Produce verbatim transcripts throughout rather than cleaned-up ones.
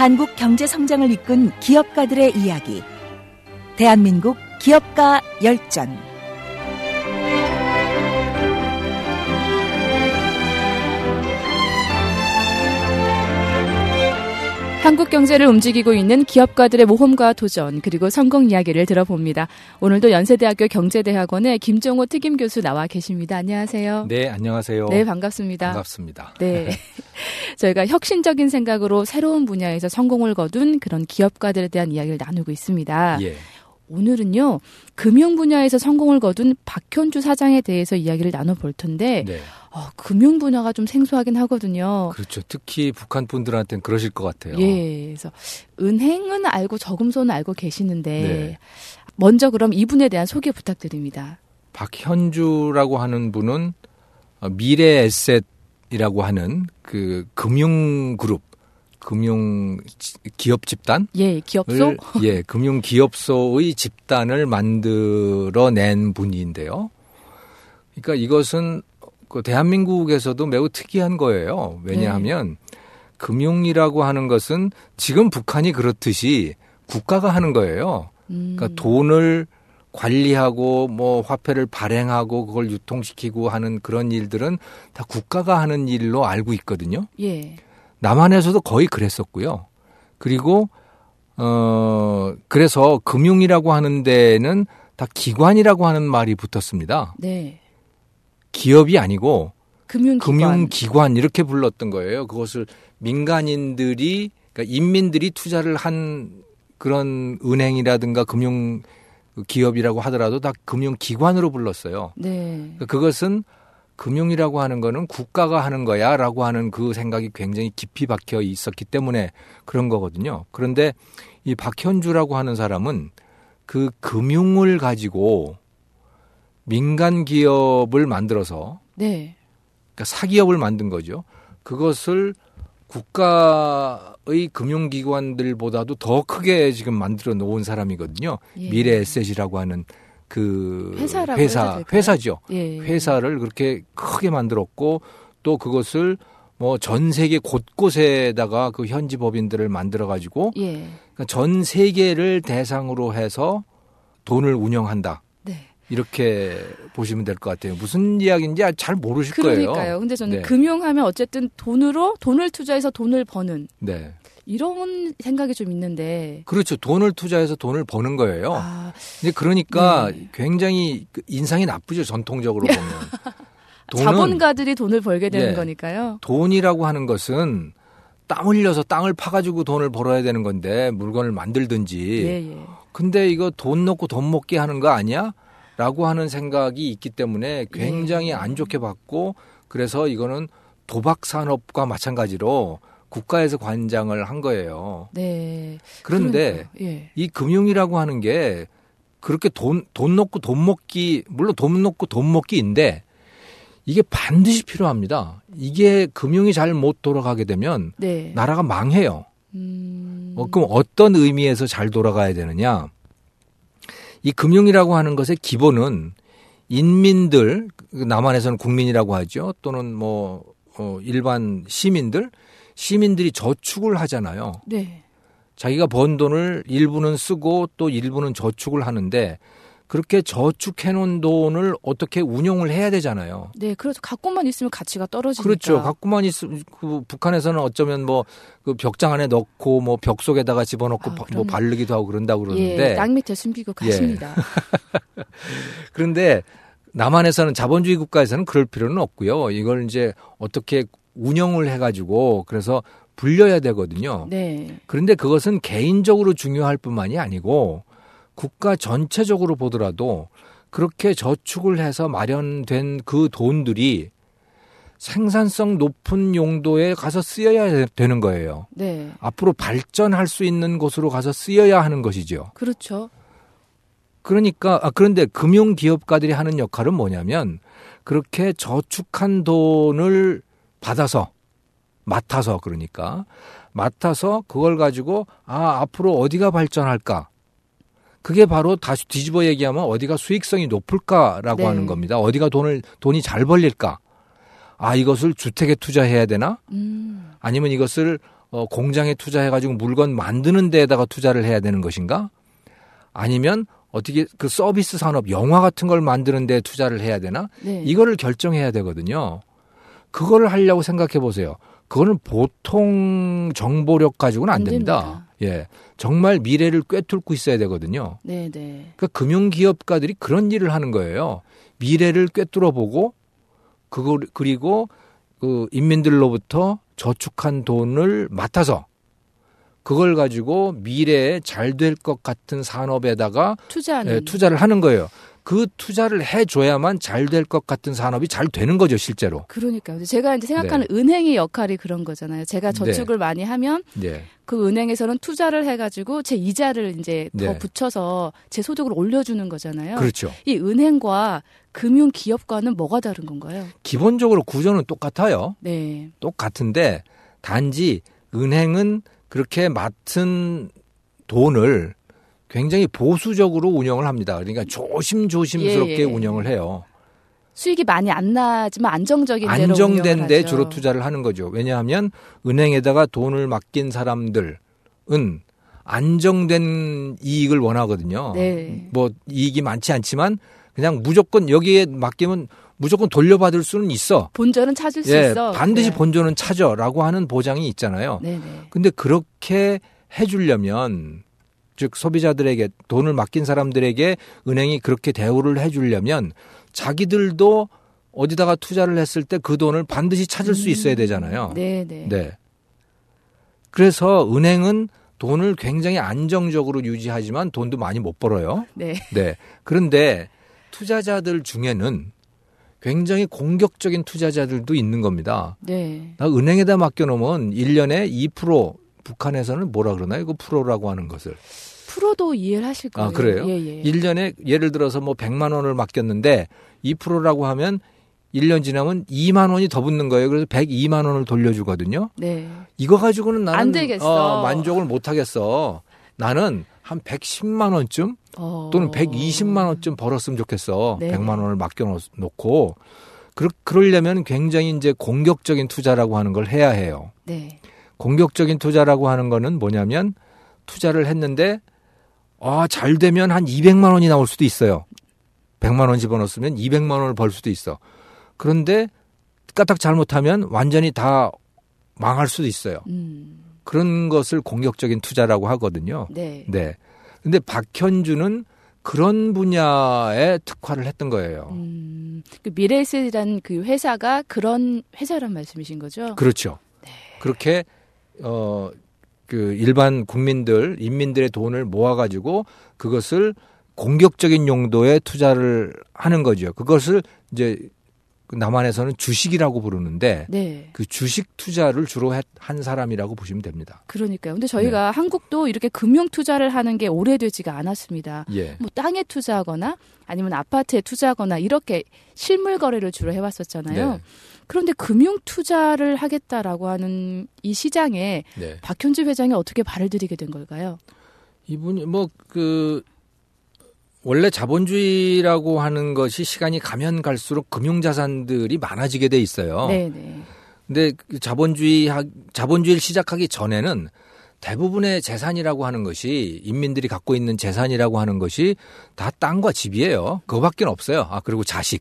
한국 경제 성장을 이끈 기업가들의 이야기. 대한민국 기업가 열전. 한국 경제를 움직이고 있는 기업가들의 모험과 도전, 그리고 성공 이야기를 들어봅니다. 오늘도 연세대학교 경제대학원의 김종호 특임교수 나와 계십니다. 안녕하세요. 네, 안녕하세요. 네, 반갑습니다. 반갑습니다. 네, 저희가 혁신적인 생각으로 새로운 분야에서 성공을 거둔 그런 기업가들에 대한 이야기를 나누고 있습니다. 예. 오늘은요, 금융 분야에서 성공을 거둔 박현주 사장에 대해서 이야기를 나눠볼 텐데, 네. 어, 금융 분야가 좀 생소하긴 하거든요. 그렇죠. 특히 북한 분들한테는 그러실 것 같아요. 예, 그래서 은행은 알고 저금소는 알고 계시는데, 네. 먼저 그럼 이분에 대한 소개 부탁드립니다. 박현주라고 하는 분은 미래에셋이라고 하는 그 금융그룹, 금융 기업 집단, 예, 기업소, 예, 금융 기업소의 집단을 만들어낸 분인데요. 그러니까 이것은 그 대한민국에서도 매우 특이한 거예요. 왜냐하면 네. 금융이라고 하는 것은 지금 북한이 그렇듯이 국가가 하는 거예요. 음. 그러니까 돈을 관리하고 뭐 화폐를 발행하고 그걸 유통시키고 하는 그런 일들은 다 국가가 하는 일로 알고 있거든요. 예. 남한에서도 거의 그랬었고요. 그리고 어 그래서 금융이라고 하는 데는 다 기관이라고 하는 말이 붙었습니다. 네. 기업이 아니고 금융기관. 금융기관 이렇게 불렀던 거예요. 그것을 민간인들이, 그러니까 인민들이 투자를 한 그런 은행이라든가 금융기업이라고 하더라도 다 금융기관으로 불렀어요. 네. 그러니까 그것은 금융이라고 하는 거는 국가가 하는 거야 라고 하는 그 생각이 굉장히 깊이 박혀 있었기 때문에 그런 거거든요. 그런데 이 박현주라고 하는 사람은 그 금융을 가지고 민간 기업을 만들어서 네. 그러니까 사기업을 만든 거죠. 그것을 국가의 금융기관들보다도 더 크게 지금 만들어 놓은 사람이거든요. 예. 미래에셋이라고 하는 그 회사라고 회사 회사죠. 예. 회사를 그렇게 크게 만들었고 또 그것을 뭐 전 세계 곳곳에다가 그 현지 법인들을 만들어 가지고 예. 그러니까 전 세계를 대상으로 해서 돈을 운영한다. 이렇게 보시면 될 것 같아요. 무슨 이야기인지 잘 모르실 그러니까요. 거예요. 그러니까요. 근데 저는 네. 금융하면 어쨌든 돈으로 돈을 투자해서 돈을 버는 네. 이런 생각이 좀 있는데. 그렇죠. 돈을 투자해서 돈을 버는 거예요. 아, 근데 그러니까 네. 굉장히 인상이 나쁘죠. 전통적으로 보면. 돈은, 자본가들이 돈을 벌게 되는 네. 거니까요. 돈이라고 하는 것은 땀 흘려서 땅을 파가지고 돈을 벌어야 되는 건데 물건을 만들든지. 예, 예. 근데 이거 돈 넣고 돈 먹게 하는 거 아니야? 라고 하는 생각이 있기 때문에 굉장히 안 좋게 봤고 그래서 이거는 도박 산업과 마찬가지로 국가에서 관장을 한 거예요. 네. 그런데 예. 이 금융이라고 하는 게 그렇게 돈, 돈 넣고 돈 먹기, 물론 돈 넣고 돈 먹기인데 이게 반드시 필요합니다. 이게 금융이 잘 못 돌아가게 되면 네. 나라가 망해요. 음... 어, 그럼 어떤 의미에서 잘 돌아가야 되느냐? 이 금융이라고 하는 것의 기본은 인민들, 남한에서는 국민이라고 하죠. 또는 뭐 어, 일반 시민들, 시민들이 저축을 하잖아요. 네. 자기가 번 돈을 일부는 쓰고 또 일부는 저축을 하는데 그렇게 저축해놓은 돈을 어떻게 운용을 해야 되잖아요. 네, 그렇죠. 갖고만 있으면 가치가 떨어지니까. 그렇죠. 갖고만 있으면 그 북한에서는 어쩌면 뭐 그 벽장 안에 넣고 뭐 벽 속에다가 집어넣고 아, 뭐 바르기도 하고 그런다고 그러는데. 예, 땅 밑에 숨기고 가십니다. 예. 그런데 남한에서는 자본주의 국가에서는 그럴 필요는 없고요. 이걸 이제 어떻게 운영을 해가지고 그래서 불려야 되거든요. 네. 그런데 그것은 개인적으로 중요할 뿐만이 아니고 국가 전체적으로 보더라도 그렇게 저축을 해서 마련된 그 돈들이 생산성 높은 용도에 가서 쓰여야 되는 거예요. 네. 앞으로 발전할 수 있는 곳으로 가서 쓰여야 하는 것이죠. 그렇죠. 그러니까 아, 그런데 금융기업가들이 하는 역할은 뭐냐면 그렇게 저축한 돈을 받아서 맡아서 그러니까 맡아서 그걸 가지고 아 앞으로 어디가 발전할까? 그게 바로 다시 뒤집어 얘기하면 어디가 수익성이 높을까라고 네. 하는 겁니다. 어디가 돈을 돈이 잘 벌릴까? 아 이것을 주택에 투자해야 되나? 음. 아니면 이것을 어, 공장에 투자해가지고 물건 만드는 데에다가 투자를 해야 되는 것인가? 아니면 어떻게 그 서비스 산업, 영화 같은 걸 만드는 데 투자를 해야 되나? 네. 이거를 결정해야 되거든요. 그거를 하려고 생각해 보세요. 그거는 보통 정보력 가지고는 안, 안 됩니다. 됩니다. 예, 정말 미래를 꿰뚫고 있어야 되거든요. 네, 네. 그러니까 금융기업가들이 그런 일을 하는 거예요. 미래를 꿰뚫어 보고 그거 그리고 그 인민들로부터 저축한 돈을 맡아서 그걸 가지고 미래에 잘 될 것 같은 산업에다가 투자하는. 예, 투자를 하는 거예요. 그 투자를 해줘야만 잘 될 것 같은 산업이 잘 되는 거죠, 실제로. 그러니까요. 제가 이제 생각하는 네. 은행의 역할이 그런 거잖아요. 제가 저축을 네. 많이 하면 네. 그 은행에서는 투자를 해가지고 제 이자를 이제 더 네. 붙여서 제 소득을 올려주는 거잖아요. 그렇죠. 이 은행과 금융기업과는 뭐가 다른 건가요? 기본적으로 구조는 똑같아요. 네. 똑같은데 단지 은행은 그렇게 맡은 돈을 굉장히 보수적으로 운영을 합니다. 그러니까 조심조심스럽게 예, 예. 운영을 해요. 수익이 많이 안 나지만 안정적인 데로 안정된 데 주로 투자를 하는 거죠. 왜냐하면 은행에다가 돈을 맡긴 사람들은 안정된 이익을 원하거든요. 네. 뭐 이익이 많지 않지만 그냥 무조건 여기에 맡기면 무조건 돌려받을 수는 있어. 본전은 찾을 수 예, 있어. 반드시 네. 본전은 찾아라고 하는 보장이 있잖아요. 네네. 근데 그렇게 해주려면 즉 소비자들에게 돈을 맡긴 사람들에게 은행이 그렇게 대우를 해주려면 자기들도 어디다가 투자를 했을 때 그 돈을 반드시 찾을 수 있어야 되잖아요. 음, 네네. 네. 그래서 은행은 돈을 굉장히 안정적으로 유지하지만 돈도 많이 못 벌어요. 네. 네. 그런데 투자자들 중에는 굉장히 공격적인 투자자들도 있는 겁니다. 네. 나 은행에다 맡겨놓으면 일 년에 이 퍼센트 북한에서는 뭐라 그러나요? 그 프로라고 하는 것을. 프로도 이해를 하실 거예요. 아, 그래요? 예, 예. 일 년에 예를 들어서 뭐 백만 원을 맡겼는데 이 퍼센트라고 하면 일 년 지나면 이만 원이 더 붙는 거예요. 그래서 백이만 원을 돌려주거든요. 네. 이거 가지고는 나는 안 되겠어. 어, 만족을 못 하겠어. 나는 한 백십만 원쯤 어. 또는 백이십만 원쯤 벌었으면 좋겠어. 네. 백만 원을 맡겨놓고. 그러, 그러려면 굉장히 이제 공격적인 투자라고 하는 걸 해야 해요. 네. 공격적인 투자라고 하는 거는 뭐냐면 투자를 했는데 아, 잘 되면 한 이백만 원이 나올 수도 있어요. 백만 원 집어넣었으면 이백만 원을 벌 수도 있어. 그런데 까딱 잘못하면 완전히 다 망할 수도 있어요. 음. 그런 것을 공격적인 투자라고 하거든요. 네. 네. 근데 박현주는 그런 분야에 특화를 했던 거예요. 음. 그 미래에셋이라는 그 회사가 그런 회사란 말씀이신 거죠? 그렇죠. 네. 그렇게 어, 그 일반 국민들, 인민들의 돈을 모아가지고 그것을 공격적인 용도에 투자를 하는 거죠. 그것을 이제 남한에서는 주식이라고 부르는데 네. 그 주식 투자를 주로 한 사람이라고 보시면 됩니다. 그러니까요. 근데 저희가 네. 한국도 이렇게 금융 투자를 하는 게 오래되지가 않았습니다. 예. 뭐 땅에 투자하거나 아니면 아파트에 투자하거나 이렇게 실물 거래를 주로 해왔었잖아요. 네. 그런데 금융 투자를 하겠다라고 하는 이 시장에 네. 박현주 회장이 어떻게 발을 들이게 된 걸까요? 이분이 뭐 그 원래 자본주의라고 하는 것이 시간이 가면 갈수록 금융자산들이 많아지게 돼 있어요. 네, 네. 근데 자본주의 자본주의를 시작하기 전에는 대부분의 재산이라고 하는 것이 인민들이 갖고 있는 재산이라고 하는 것이 다 땅과 집이에요. 그거밖에 없어요. 아, 그리고 자식.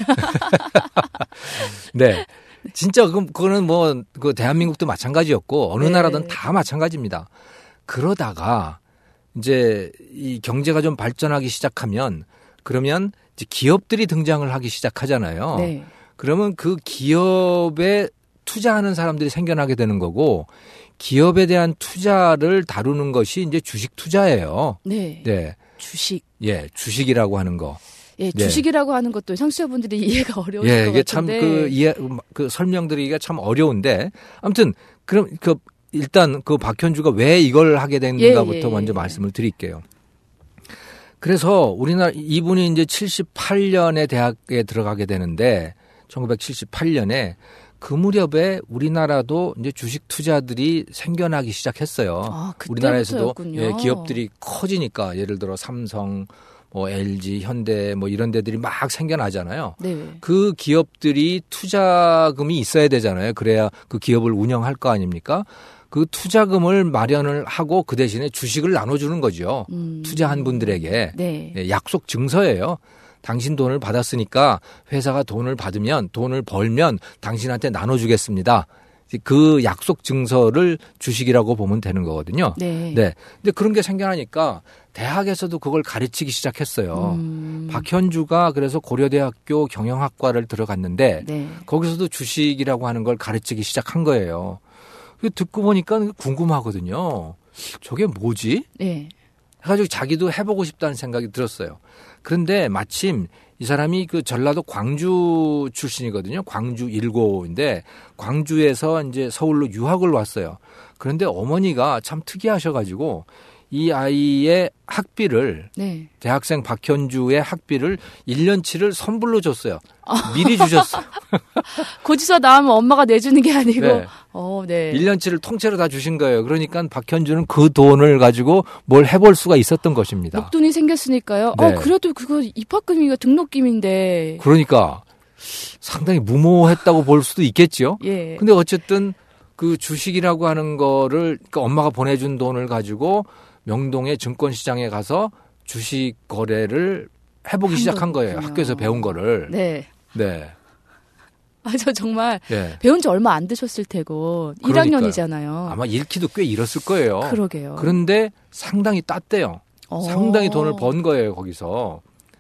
네. 진짜 그 그거는 뭐 그 대한민국도 마찬가지였고 어느 네. 나라든 다 마찬가지입니다. 그러다가 이제 이 경제가 좀 발전하기 시작하면 그러면 이제 기업들이 등장을 하기 시작하잖아요. 네. 그러면 그 기업에 투자하는 사람들이 생겨나게 되는 거고 기업에 대한 투자를 다루는 것이 이제 주식 투자예요. 네. 네. 주식. 예, 주식이라고 하는 거. 예, 주식이라고 네. 하는 것도 청취자분들이 이해가 어려우실 예, 것 이게 같은데. 참 그 이해 그 설명드리기가 참 어려운데 아무튼 그럼 그 일단 그 박현주가 왜 이걸 하게 됐는가부터 예, 예, 먼저 예. 말씀을 드릴게요. 그래서 우리나라 이분이 이제 칠십팔 년에 대학에 들어가게 되는데 천구백칠십팔 년에 그 무렵에 우리나라도 이제 주식 투자들이 생겨나기 시작했어요. 아, 우리나라에서도 그때부터였군요. 예, 기업들이 커지니까 예를 들어 삼성, 뭐 엘지, 현대 뭐 이런 데들이 막 생겨나잖아요. 네. 그 기업들이 투자금이 있어야 되잖아요. 그래야 그 기업을 운영할 거 아닙니까? 그 투자금을 마련을 하고 그 대신에 주식을 나눠주는 거죠. 음. 투자한 분들에게. 네. 예, 약속 증서예요. 당신 돈을 받았으니까 회사가 돈을 받으면 돈을 벌면 당신한테 나눠주겠습니다. 그 약속 증서를 주식이라고 보면 되는 거거든요. 네. 네. 근데 그런 게 생겨나니까 대학에서도 그걸 가르치기 시작했어요. 음. 박현주가 그래서 고려대학교 경영학과를 들어갔는데 네. 거기서도 주식이라고 하는 걸 가르치기 시작한 거예요. 듣고 보니까 궁금하거든요. 저게 뭐지? 네. 해가지고 자기도 해보고 싶다는 생각이 들었어요. 그런데 마침 이 사람이 그 전라도 광주 출신이거든요. 광주 일고인데 광주에서 이제 서울로 유학을 왔어요. 그런데 어머니가 참 특이하셔가지고 이 아이의 학비를 네. 대학생 박현주의 학비를 일 년치를 선불로 줬어요. 미리 주셨어요. 고지서 나오면 엄마가 내주는 게 아니고. 네. 어, 네. 일 년치를 통째로 다 주신 거예요. 그러니까 박현주는 그 돈을 가지고 뭘 해볼 수가 있었던 것입니다. 목돈이 생겼으니까요. 네. 어, 그래도 그거 입학금이가 등록금인데. 그러니까 상당히 무모했다고 볼 수도 있겠죠. 예. 근데 어쨌든 그 주식이라고 하는 거를 그러니까 엄마가 보내준 돈을 가지고 명동의 증권시장에 가서 주식 거래를 해보기 시작한 거예요. 학교에서 배운 거를. 네. 네. 아, 저 정말 네. 배운 지 얼마 안 되셨을 테고 그러니까요. 일 학년이잖아요. 아마 읽기도 꽤 잃었을 거예요. 그러게요. 그런데 상당히 땄대요. 어. 상당히 돈을 번 거예요, 거기서.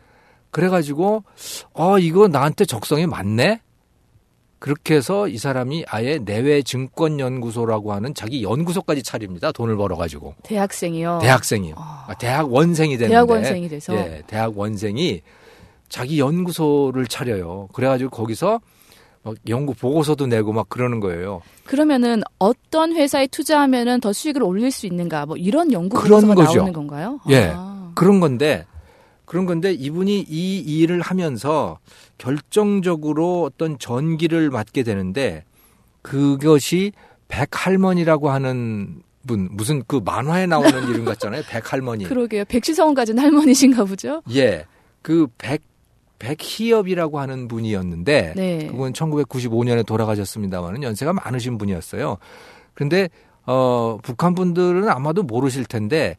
그래가지고 어 이거 나한테 적성이 맞네? 그렇게 해서 이 사람이 아예 내외증권연구소라고 하는 자기 연구소까지 차립니다. 돈을 벌어가지고. 대학생이요? 대학생이요. 어. 아, 대학원생이 되는데. 대학원생이 돼서? 예, 대학원생이 자기 연구소를 차려요. 그래가지고 거기서 막 연구 보고서도 내고 막 그러는 거예요. 그러면은 어떤 회사에 투자하면은 더 수익을 올릴 수 있는가 뭐 이런 연구 그런 보고서가 거죠. 나오는 건가요? 예. 아. 그런 건데 그런 건데 이분이 이 일을 하면서 결정적으로 어떤 전기를 맞게 되는데 그것이 백할머니라고 하는 분 무슨 그 만화에 나오는 이름 같잖아요. 백할머니. 그러게요. 백시성을 가진 할머니신가 보죠? 예. 그 백, 백희엽이라고 하는 분이었는데 네. 그분 천구백구십오 년에 돌아가셨습니다만은 연세가 많으신 분이었어요. 그런데 어, 북한 분들은 아마도 모르실 텐데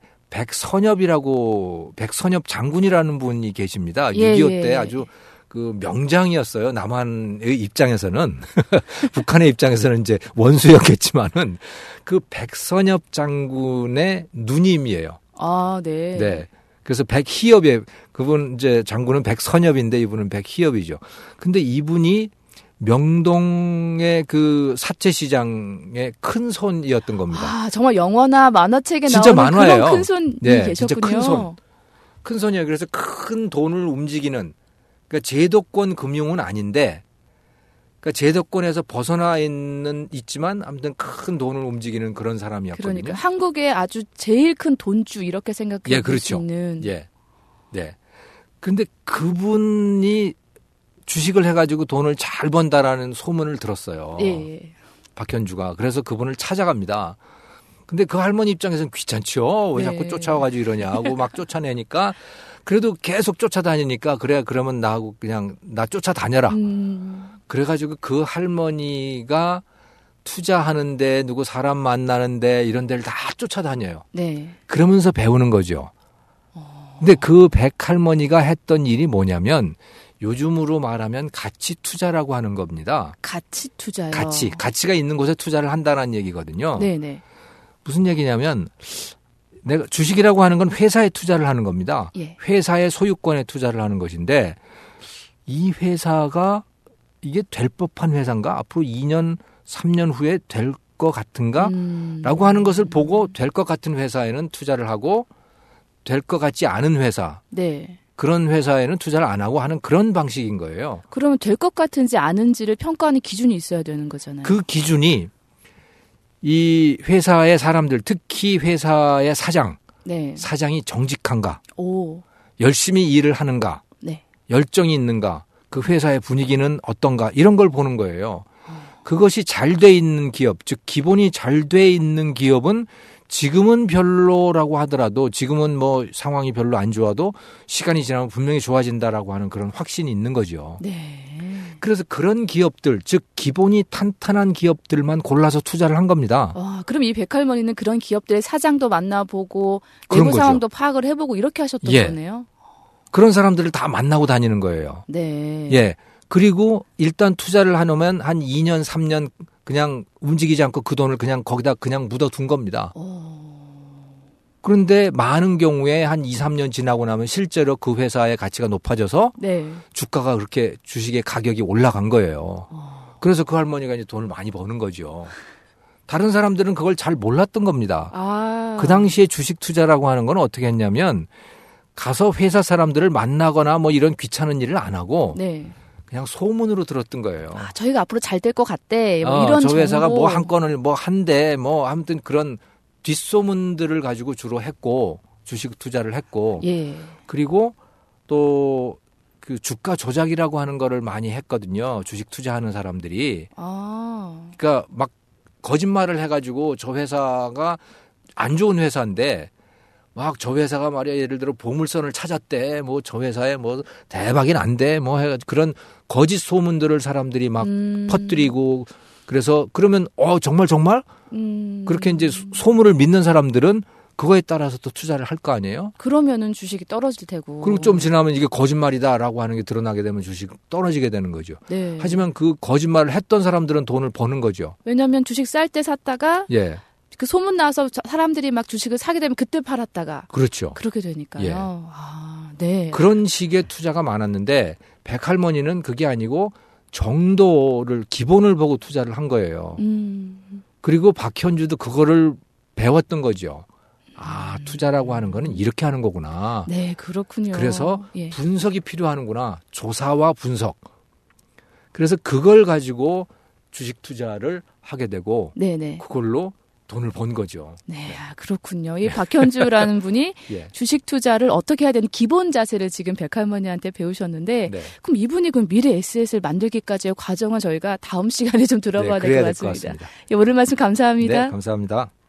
백선엽이라고 백선엽 장군이라는 분이 계십니다. 예, 육이오 예. 때 아주 그 명장이었어요. 남한의 입장에서는 북한의 입장에서는 이제 원수였겠지만은 그 백선엽 장군의 누님이에요. 아, 네. 네. 그래서 백희엽에 그분 이제 장군은 백선엽인데 이분은 백희엽이죠. 근데 이분이 명동의 그 사채시장의 큰 손이었던 겁니다. 아, 정말 영화나 만화책에 진짜 나오는 만화예요. 그런 큰 손이 네, 계셨군요. 진짜 큰 손. 큰 손이에요. 그래서 큰 돈을 움직이는 그러니까 제도권 금융은 아닌데 그러니까 제도권에서 벗어나 있는 있지만 아무튼 큰 돈을 움직이는 그런 사람이었거든요. 그러니까 한국의 아주 제일 큰 돈주 이렇게 생각해 예, 볼 수 그렇죠. 있는. 예. 네. 근데 그분이 주식을 해가지고 돈을 잘 번다라는 소문을 들었어요. 예. 박현주가. 그래서 그분을 찾아갑니다. 근데 그 할머니 입장에서는 귀찮죠. 왜 네. 자꾸 쫓아와가지고 이러냐고 막 쫓아내니까 그래도 계속 쫓아다니니까 그래 그러면 나하고 그냥 나 쫓아다녀라. 음. 그래가지고 그 할머니가 투자하는데 누구 사람 만나는데 이런 데를 다 쫓아다녀요. 네. 그러면서 배우는 거죠. 근데 그 백할머니가 했던 일이 뭐냐면 요즘으로 말하면 가치 투자라고 하는 겁니다. 가치 투자요. 가치, 가치가 있는 곳에 투자를 한다는 얘기거든요. 네네. 무슨 얘기냐면 내가 주식이라고 하는 건 회사에 투자를 하는 겁니다. 예. 회사의 소유권에 투자를 하는 것인데 이 회사가 이게 될 법한 회사인가? 앞으로 이 년, 삼 년 후에 될 것 같은가? 음. 라고 하는 것을 보고 될 것 같은 회사에는 투자를 하고 될 것 같지 않은 회사, 네. 그런 회사에는 투자를 안 하고 하는 그런 방식인 거예요. 그러면 될 것 같은지 아는지를 평가하는 기준이 있어야 되는 거잖아요. 그 기준이 이 회사의 사람들, 특히 회사의 사장, 네. 사장이 정직한가, 오. 열심히 일을 하는가, 네. 열정이 있는가, 그 회사의 분위기는 어떤가 이런 걸 보는 거예요. 그것이 잘 돼 있는 기업, 즉 기본이 잘 돼 있는 기업은 지금은 별로라고 하더라도 지금은 뭐 상황이 별로 안 좋아도 시간이 지나면 분명히 좋아진다라고 하는 그런 확신이 있는 거죠. 네. 그래서 그런 기업들, 즉 기본이 탄탄한 기업들만 골라서 투자를 한 겁니다. 와, 그럼 이 백할머니는 그런 기업들의 사장도 만나보고 내부 상황도 파악을 해보고 이렇게 하셨던 예. 거네요. 그런 사람들을 다 만나고 다니는 거예요. 네. 예. 그리고 일단 투자를 해놓으면 한 이 년, 삼 년 그냥 움직이지 않고 그 돈을 그냥 거기다 그냥 묻어둔 겁니다. 오. 그런데 많은 경우에 한 이, 삼 년 지나고 나면 실제로 그 회사의 가치가 높아져서 네. 주가가 그렇게 주식의 가격이 올라간 거예요. 어. 그래서 그 할머니가 이제 돈을 많이 버는 거죠. 다른 사람들은 그걸 잘 몰랐던 겁니다. 아. 그 당시에 주식 투자라고 하는 건 어떻게 했냐면 가서 회사 사람들을 만나거나 뭐 이런 귀찮은 일을 안 하고 네. 그냥 소문으로 들었던 거예요. 아, 저희가 앞으로 잘 될 것 같대. 뭐 어, 이런 저 회사가 정보. 뭐 한 건을 뭐 한대 뭐 아무튼 그런 뒷소문들을 가지고 주로 했고 주식 투자를 했고 예. 그리고 또 그 주가 조작이라고 하는 거를 많이 했거든요. 주식 투자하는 사람들이. 아. 그러니까 막 거짓말을 해가지고 저 회사가 안 좋은 회사인데 막 저 회사가 말이야 예를 들어 보물선을 찾았대. 뭐 저 회사에 뭐 대박이 난대. 뭐 해가지고 그런 거짓 소문들을 사람들이 막 음. 퍼뜨리고 그래서 그러면 어 정말 정말 음. 그렇게 이제 소문을 믿는 사람들은 그거에 따라서 또 투자를 할 거 아니에요? 그러면은 주식이 떨어질 테고. 그리고 좀 지나면 이게 거짓말이다라고 하는 게 드러나게 되면 주식 떨어지게 되는 거죠. 네. 하지만 그 거짓말을 했던 사람들은 돈을 버는 거죠. 왜냐하면 주식 쌀 때 샀다가 예. 그 소문 나서 사람들이 막 주식을 사게 되면 그때 팔았다가 그렇죠. 그렇게 되니까요. 예. 아, 네. 그런 식의 투자가 많았는데 백할머니는 그게 아니고 정도를 기본을 보고 투자를 한 거예요. 음. 그리고 박현주도 그거를 배웠던 거죠. 아, 투자라고 하는 거는 이렇게 하는 거구나. 네, 그렇군요. 그래서 예. 분석이 필요하는구나. 조사와 분석. 그래서 그걸 가지고 주식 투자를 하게 되고 네네. 그걸로 돈을 번 거죠. 네, 아, 그렇군요. 이 박현주라는 분이 예. 주식 투자를 어떻게 해야 되는 기본 자세를 지금 백할머니한테 배우셨는데 네. 그럼 이분이 그럼 미래 에스에스를 만들기까지의 과정을 저희가 다음 시간에 좀 들어봐야 네, 될 그래야 것 될 것 같습니다. 같습니다. 예, 오늘 말씀 감사합니다. 네, 감사합니다.